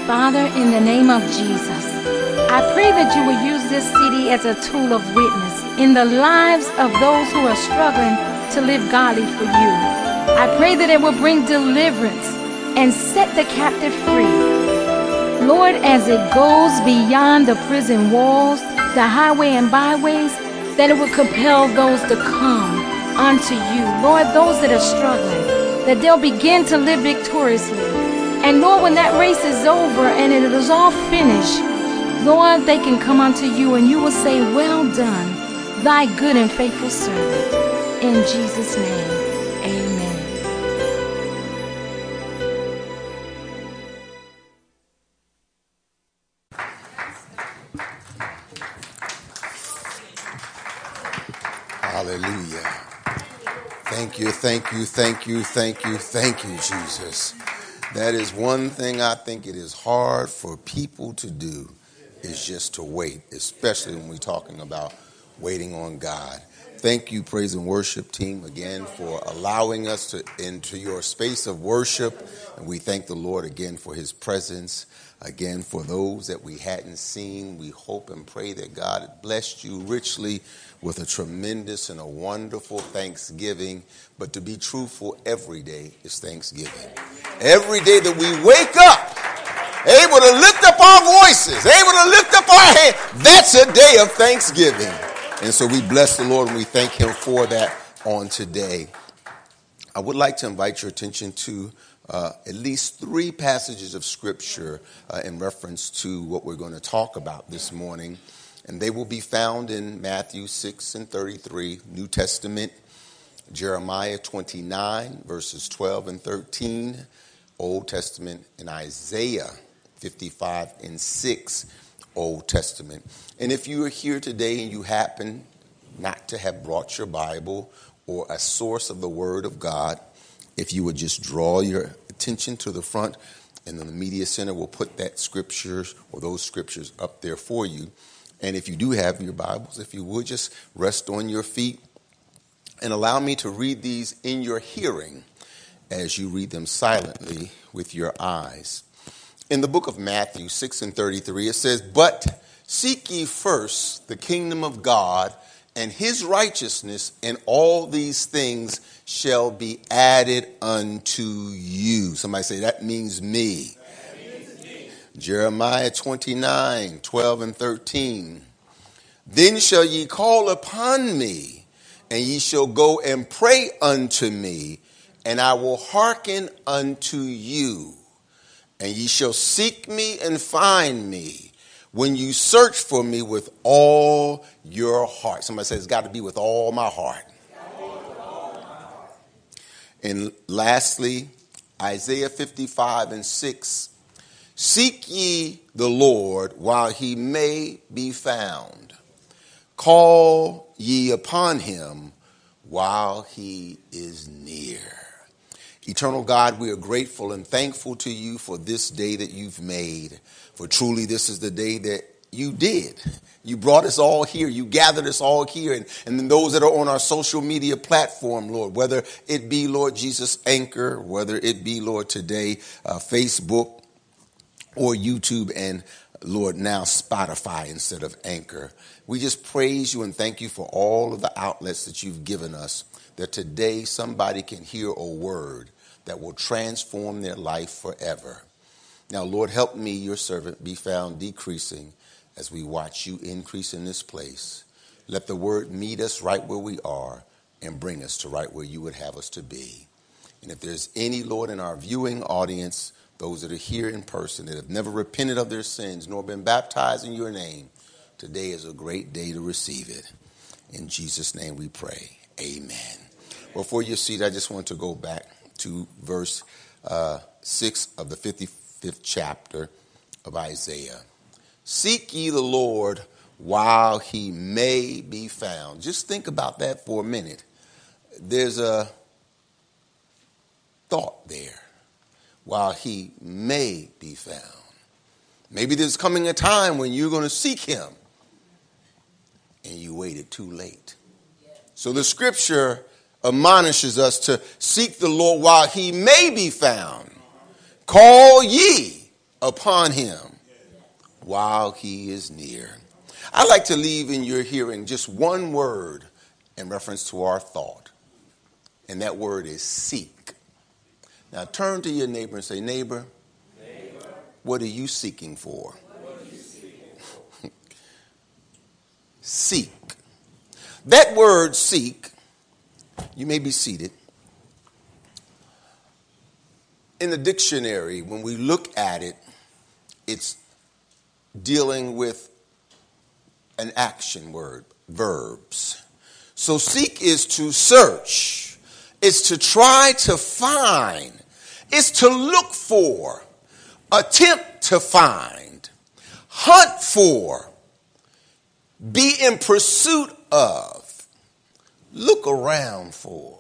Father, in the name of Jesus, I pray that you will use this city as a tool of witness in the lives of those who are struggling to live godly for you. I pray that it will bring deliverance and set the captive free. Lord, as it goes beyond the prison walls, the highway and byways, that it will compel those to come unto you. Lord, those that are struggling, that they'll begin to live victoriously. And Lord, when that race is over and it is all finished, Lord, they can come unto you and you will say, well done, thy good and faithful servant. In Jesus' name, amen. Hallelujah. Thank you, thank you, thank you, thank you, thank you, Jesus. That is one thing I think it is hard for people to do, is just to wait, especially when we're talking about waiting on God. Thank you, praise and worship team, again for allowing us to into your space of worship. And we thank the Lord again for his presence. Again, for those that we hadn't seen, we hope and pray that God had blessed you richly with a tremendous and a wonderful Thanksgiving. But to be truthful, every day is Thanksgiving. Every day that we wake up, able to lift up our voices, able to lift up our hands, that's a day of Thanksgiving. And so we bless the Lord and we thank him for that on today. I would like to invite your attention to at least three passages of Scripture in reference to what we're going to talk about this morning. And they will be found in Matthew 6 and 33, New Testament, Jeremiah 29, verses 12 and 13, Old Testament, and Isaiah 55 and 6, Old Testament. And if you are here today and you happen not to have brought your Bible or a source of the Word of God, if you would just draw your attention to the front, and then the media center will put that scriptures or those scriptures up there for you. And if you do have your Bibles, if you would just rest on your feet and allow me to read these in your hearing as you read them silently with your eyes. In the book of Matthew 6 and 33, it says, "But seek ye first the kingdom of God and his righteousness, and all these things shall be added unto you." Somebody say, that means me. That means me. Jeremiah 29, 12 and 13. "Then shall ye call upon me, and ye shall go and pray unto me, and I will hearken unto you. And ye shall seek me and find me, when you search for me with all your heart." Somebody says, it's got to be with all my heart. And lastly, Isaiah 55 and 6. "Seek ye the Lord while he may be found. Call ye upon him while he is near." Eternal God, we are grateful and thankful to you for this day that you've made. For truly this is the day that you did. You brought us all here. You gathered us all here. And then those that are on our social media platform, Lord, whether it be, Lord Jesus, Anchor, whether it be, Lord, today, Facebook or YouTube, and Lord, now Spotify instead of Anchor. We just praise you and thank you for all of the outlets that you've given us, that today somebody can hear a word that will transform their life forever. Now, Lord, help me, your servant, be found decreasing as we watch you increase in this place. Let the word meet us right where we are and bring us to right where you would have us to be. And if there's any, Lord, in our viewing audience, those that are here in person that have never repented of their sins nor been baptized in your name, today is a great day to receive it. In Jesus' name we pray. Amen. Before you see it, I just want to go back to verse 6 of the 55th chapter of Isaiah. "Seek ye the Lord while he may be found." Just think about that for a minute. There's a thought there. While he may be found. Maybe there's coming a time when you're going to seek him and you waited too late. So the scripture admonishes us to seek the Lord while he may be found. Call ye upon him while he is near. I'd like to leave in your hearing just one word in reference to our thought, and that word is seek. Now turn to your neighbor and say, neighbor, what are you seeking for? Seek. That word seek, you may be seated. In the dictionary, when we look at it, it's dealing with an action word, verbs. So seek is to search. It's to try to find. It's to look for, attempt to find, hunt for, be in pursuit of, look around for,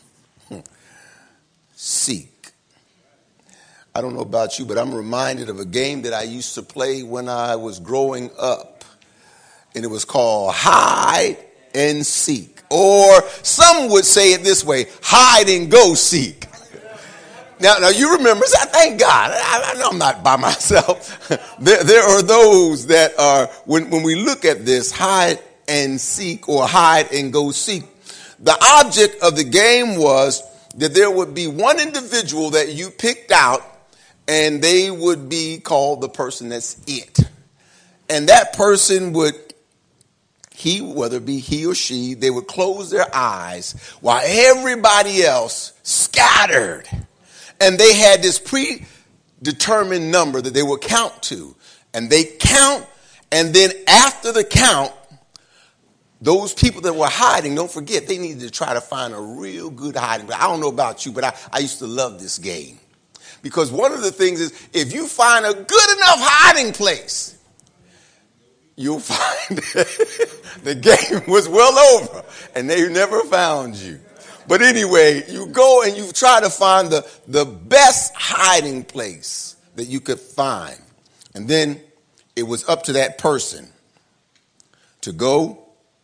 seek. I don't know about you, but I'm reminded of a game that I used to play when I was growing up. And it was called hide and seek. Or some would say it this way, hide and go seek. Now you remember, thank God, I know I'm not by myself. There are those that are, when we look at this, hide and seek or hide and go seek, the object of the game was that there would be one individual that you picked out, and they would be called the person that's it. And that person would, whether it be he or she, they would close their eyes while everybody else scattered. And they had this predetermined number that they would count to. And they count, and then after the count, those people that were hiding, don't forget, they needed to try to find a real good hiding place. I don't know about you, but I used to love this game. Because one of the things is, if you find a good enough hiding place, you'll find the game was well over and they never found you. But anyway, you go and you try to find the best hiding place that you could find. And then it was up to that person to go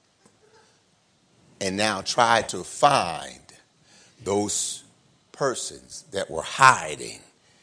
and now try to find those persons that were hiding.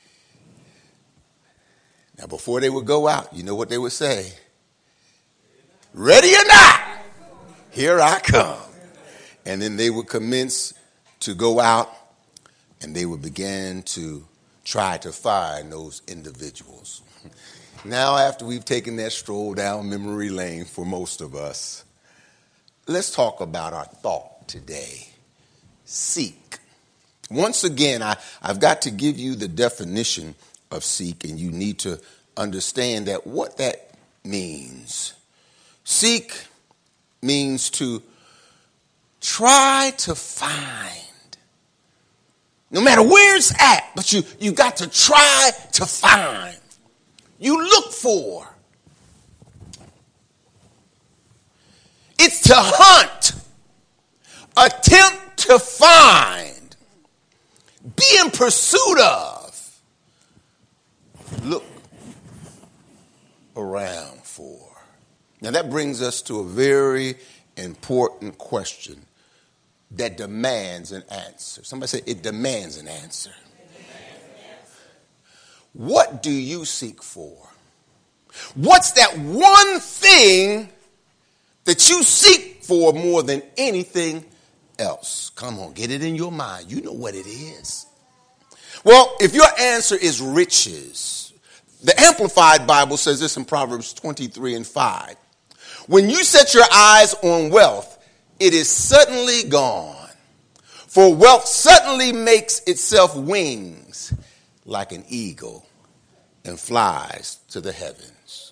Now, before they would go out, you know what they would say? Ready or not, here I come. And then they would commence to go out, and they would begin to try to find those individuals. Now, after we've taken that stroll down memory lane for most of us, let's talk about our thought today. Seek. Once again, I've got to give you the definition of seek, and you need to understand that what that means. Seek means to try to find. No matter where it's at, but you got to try to find. You look for. It's to hunt, attempt to find, be in pursuit of. Look around for. Now that brings us to a very important question that demands an answer. Somebody say it demands an answer. What do you seek for? What's that one thing that you seek for more than anything else? Come on, get it in your mind. You know what it is. Well, if your answer is riches, the Amplified Bible says this in Proverbs 23:5. When you set your eyes on wealth, it is suddenly gone. For wealth suddenly makes itself wings like an eagle and flies to the heavens.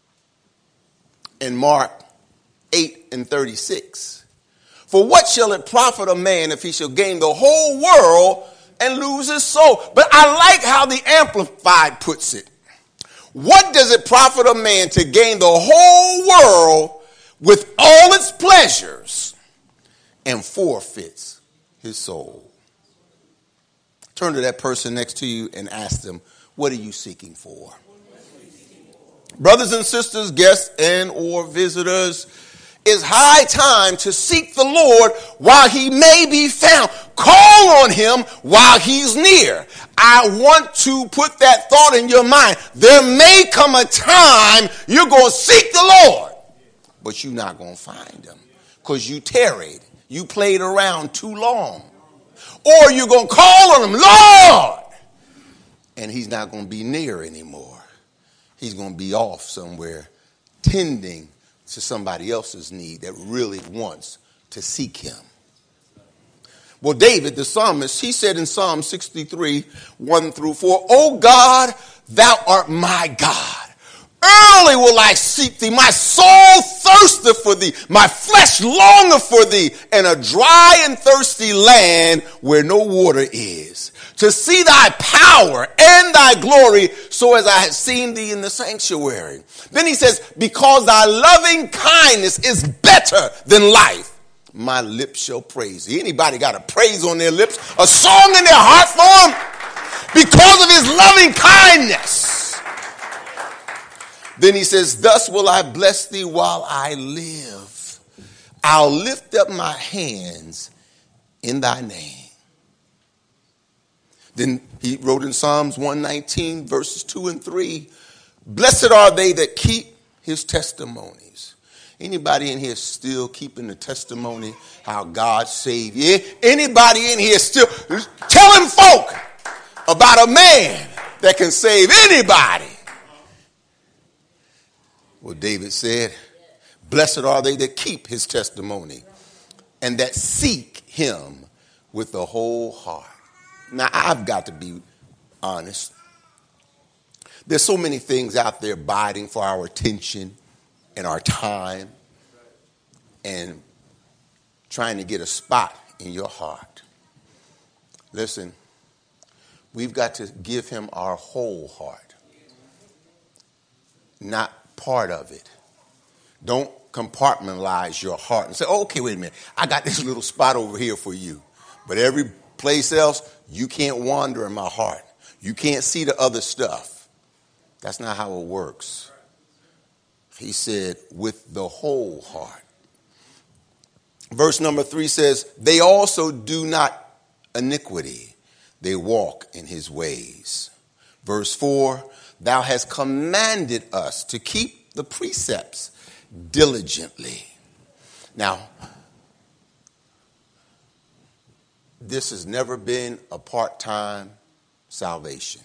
In Mark 8:36, for what shall it profit a man if he shall gain the whole world and lose his soul? But I like how the Amplified puts it. What does it profit a man to gain the whole world with all its pleasures and forfeits his soul? Turn to that person next to you and ask them, what are you seeking for? Brothers and sisters, guests and or visitors, it's high time to seek the Lord while he may be found. call on him while he's near. I want to put that thought in your mind. There may come a time you're going to seek the Lord, but you're not going to find him because you tarried. You played around too long. Or you're going to call on him, Lord, and he's not going to be near anymore. He's going to be off somewhere tending to somebody else's need that really wants to seek him. Well, David, the psalmist, he said in Psalm 63, 1-4, "O God, thou art my God. Early will I seek thee. My soul thirsteth for thee. My flesh longeth for thee in a dry and thirsty land where no water is, to see thy power and thy glory, so as I had seen thee in the sanctuary." Then he says, "Because thy loving kindness is better than life, my lips shall praise thee." Anybody got a praise on their lips? A song in their heart for him? Because of his loving kindness. Then he says, "Thus will I bless thee while I live. I'll lift up my hands in thy name." Then he wrote in Psalms 119, verses 2 and 3, "Blessed are they that keep his testimonies." Anybody in here still keeping the testimony how God saved you? Anybody in here still telling folk about a man that can save anybody? Well, David said, "Blessed are they that keep his testimony and that seek him with the whole heart." Now, I've got to be honest. There's so many things out there biting for our attention and our time and trying to get a spot in your heart. Listen, we've got to give him our whole heart, not part of it. Don't compartmentalize your heart and say, "Oh, okay, wait a minute. I got this little spot over here for you. But every place else, you can't wander in my heart. You can't see the other stuff." That's not how it works. He said, with the whole heart. Verse number 3 says, "They also do not iniquity. They walk in his ways." Verse 4, "Thou hast commanded us to keep the precepts diligently." Now, this has never been a part-time salvation.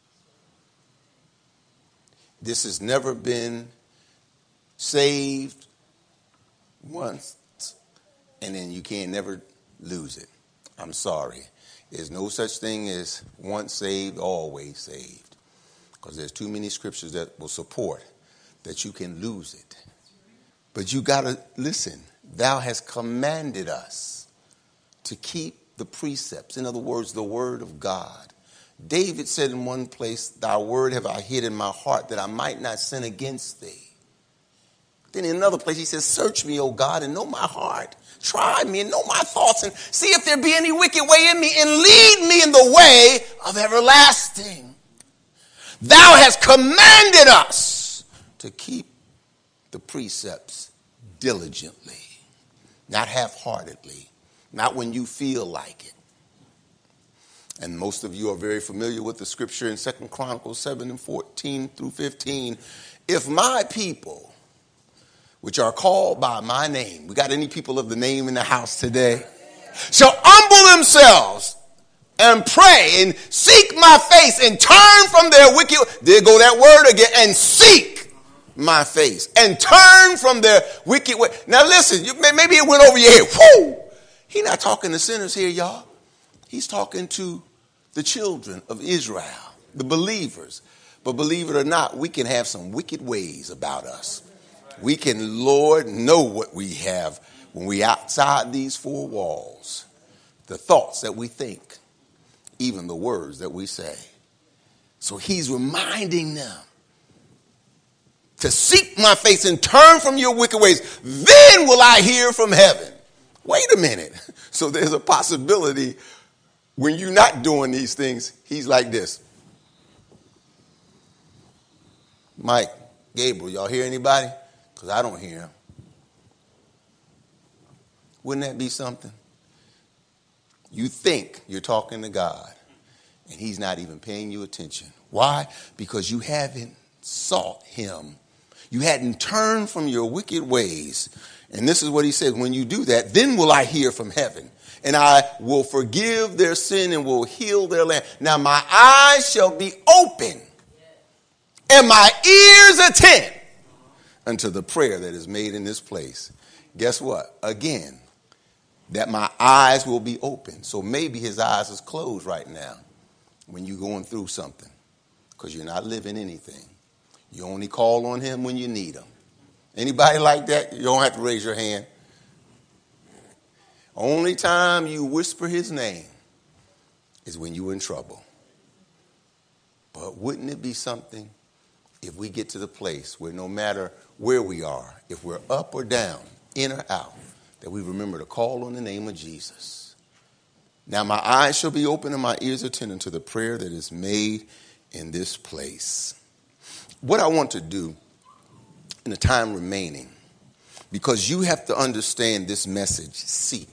This has never been saved once and then you can't never lose it. I'm sorry. There's no such thing as once saved, always saved. Because there's too many scriptures that will support that you can lose it. But you got to listen. Thou hast commanded us to keep the precepts. In other words, the word of God. David said in one place, "Thy word have I hid in my heart that I might not sin against thee." Then in another place he says, "Search me, O God, and know my heart. Try me and know my thoughts and see if there be any wicked way in me and lead me in the way of everlasting." Thou hast commanded us to keep the precepts diligently, not half-heartedly, not when you feel like it. And most of you are very familiar with the scripture in 2 Chronicles 7:14-15. "If my people, which are called by my name," we got any people of the name in the house today, "shall humble themselves and pray and seek my face and turn from their wicked," there go that word again, "and seek my face and turn from their wicked way." Now listen, maybe it went over your head. Whoo! He's not talking to sinners here, y'all. He's talking to the children of Israel, the believers. But believe it or not, we can have some wicked ways about us. We can, Lord, know what we have when we outside these four walls. The thoughts that we think, even the words that we say. So he's reminding them to seek my face and turn from your wicked ways. Then will I hear from heaven. Wait a minute. So there's a possibility when you're not doing these things, he's like this. Mike, Gabriel, y'all hear anybody? Because I don't hear him. Wouldn't that be something? You think you're talking to God, and he's not even paying you attention. Why? Because you haven't sought him. You hadn't turned from your wicked ways. And this is what he said, when you do that, then will I hear from heaven, and I will forgive their sin and will heal their land. Now my eyes shall be open and my ears attend unto the prayer that is made in this place. Guess what? Again, that my eyes will be open. So maybe his eyes is closed right now when you're going through something, because you're not living anything. You only call on him when you need him. Anybody like that? You don't have to raise your hand. Only time you whisper his name is when you're in trouble. But wouldn't it be something if we get to the place where no matter where we are, if we're up or down, in or out, that we remember to call on the name of Jesus. Now my eyes shall be open and my ears attending to the prayer that is made in this place. What I want to do in the time remaining, because you have to understand this message, seek.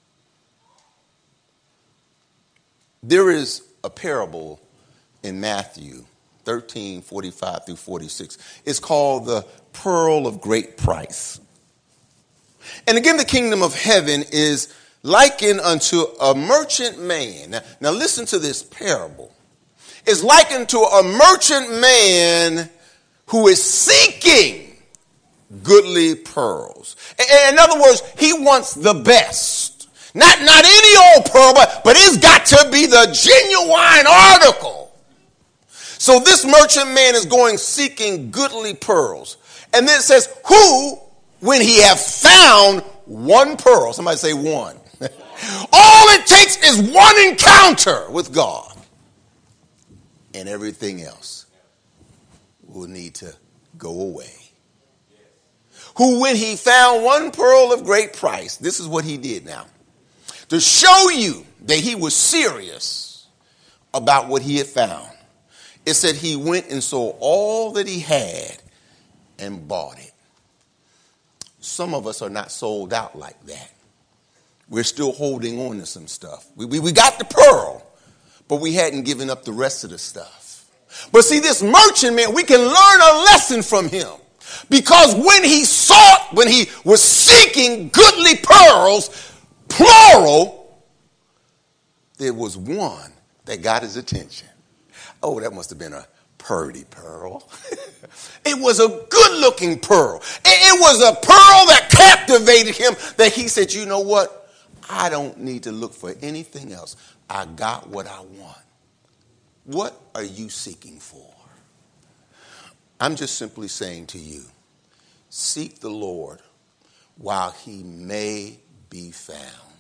There is a parable in Matthew 13:45 through 46. It's called the pearl of great price. And again, the kingdom of heaven is likened unto a merchant man. Now listen to this parable. It's likened to a merchant man who is seeking goodly pearls. In other words, he wants the best. Not any old pearl, but it's got to be the genuine article. So this merchant man is going seeking goodly pearls. And then it says, who, when he have found one pearl, somebody say one. All it takes is one encounter with God, and everything else will need to go away. Who, when he found one pearl of great price, this is what he did now. To show you that he was serious about what he had found, it said he went and sold all that he had and bought it. Some of us are not sold out like that. We're still holding on to some stuff. We got the pearl, but we hadn't given up the rest of the stuff. But see, this merchant man, we can learn a lesson from him. Because when he was seeking goodly pearls, plural, there was one that got his attention. Oh, that must have been a purty pearl. It was a good-looking pearl. It was a pearl that captivated him, that he said, you know what? I don't need to look for anything else. I got what I want. What are you seeking for? I'm just simply saying to you, seek the Lord while he may be found.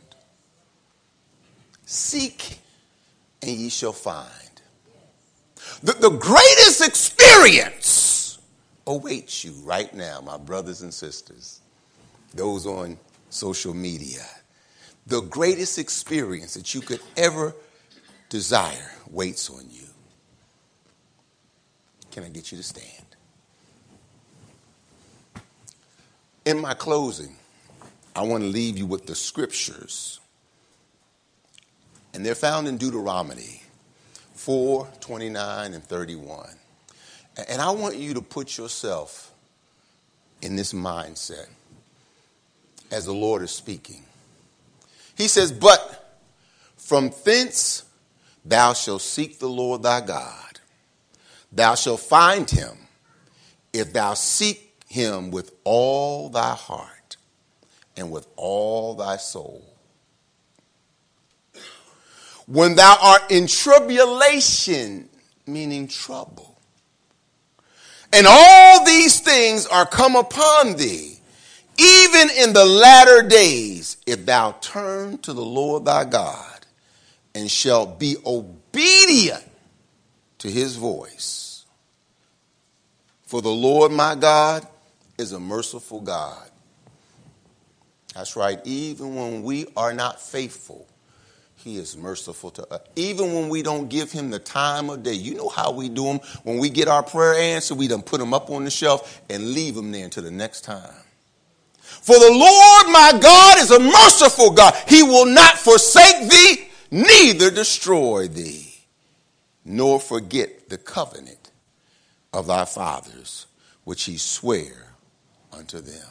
Seek and ye shall find. The greatest experience awaits you right now, my brothers and sisters, those on social media. The greatest experience that you could ever desire waits on you. Can I get you to stand? In my closing, I want to leave you with the scriptures. And they're found in Deuteronomy 4:29 and 31. And I want you to put yourself in this mindset as the Lord is speaking. He says, but from thence thou shalt seek the Lord thy God. Thou shalt find him if thou seek him with all thy heart and with all thy soul. When thou art in tribulation, meaning trouble, and all these things are come upon thee, even in the latter days, if thou turn to the Lord thy God and shalt be obedient to his voice. For the Lord my God is a merciful God. That's right. Even when we are not faithful, he is merciful to us. Even when we don't give him the time of day. You know how we do them. When we get our prayer answered, we done put them up on the shelf and leave them there until the next time. For the Lord my God is a merciful God. He will not forsake thee, neither destroy thee, nor forget the covenant of thy fathers, which he sware unto them.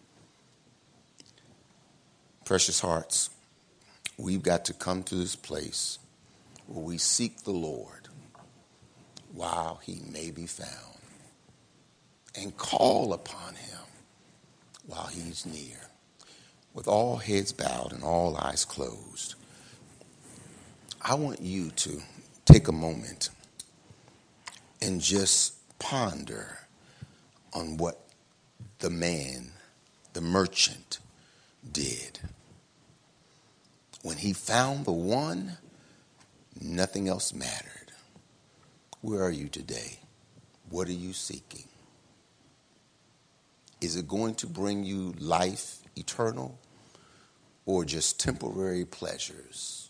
Precious hearts, we've got to come to this place where we seek the Lord while he may be found, and call upon him while he's near. With all heads bowed and all eyes closed, I want you to take a moment and just ponder on what the man, the merchant, did. When he found the one, nothing else mattered. Where are you today? What are you seeking? Is it going to bring you life eternal or just temporary pleasures?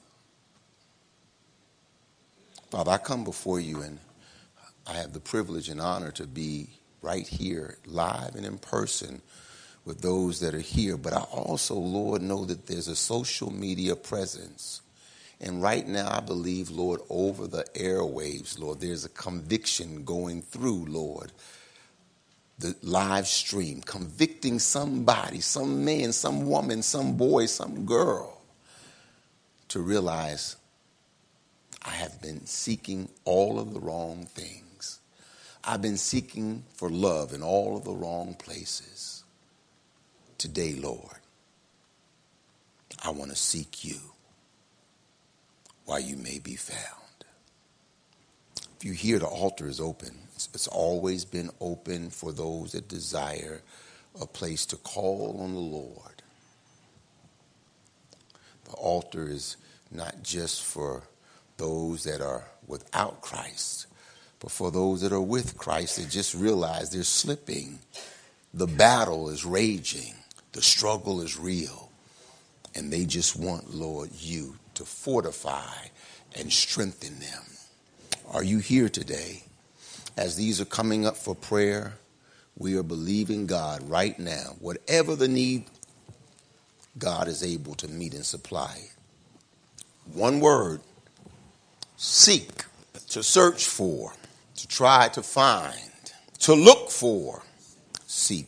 Father, I come before you, and I have the privilege and honor to be right here, live and in person, with those that are here. But I also, Lord, know that there's a social media presence. And right now, I believe, Lord, over the airwaves, Lord, there's a conviction going through, Lord, the live stream, convicting somebody, some man, some woman, some boy, some girl, to realize I have been seeking all of the wrong things. I've been seeking for love in all of the wrong places. Today, Lord, I want to seek you while you may be found. If you hear the altar is open, it's always been open for those that desire a place to call on the Lord. The altar is not just for those that are without Christ, but for those that are with Christ that just realize they're slipping. The battle is raging. The struggle is real. And they just want, Lord, you to fortify and strengthen them. Are you here today? As these are coming up for prayer, we are believing God right now. Whatever the need, God is able to meet and supply. One word: seek, to search for, to try to find, to look for, seek.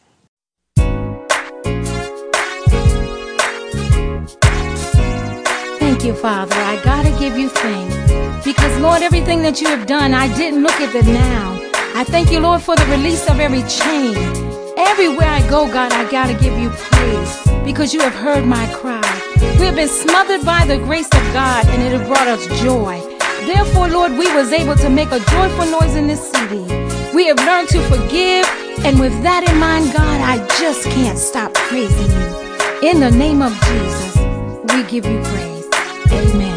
Thank you, Father. I gotta give you thanks. Because, Lord, everything that you have done, I didn't look at the now. I thank you, Lord, for the release of every chain. Everywhere I go, God, I gotta give you praise. Because you have heard my cry. We have been smothered by the grace of God, and it has brought us joy. Therefore, Lord, we was able to make a joyful noise in this city. We have learned to forgive, and with that in mind, God, I just can't stop praising you. In the name of Jesus, we give you praise. Amen.